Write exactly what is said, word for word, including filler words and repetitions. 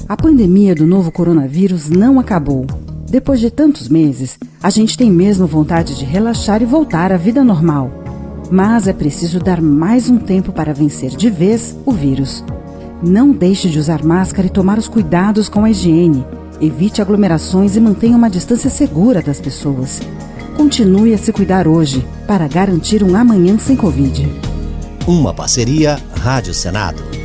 A pandemia do novo coronavírus não acabou. Depois de tantos meses, a gente tem mesmo vontade de relaxar e voltar à vida normal. Mas é preciso dar mais um tempo para vencer de vez o vírus. Não deixe de usar máscara e tomar os cuidados com a higiene. Evite aglomerações e mantenha uma distância segura das pessoas. Continue a se cuidar hoje para garantir um amanhã sem Covid. Uma parceria Rádio Senado.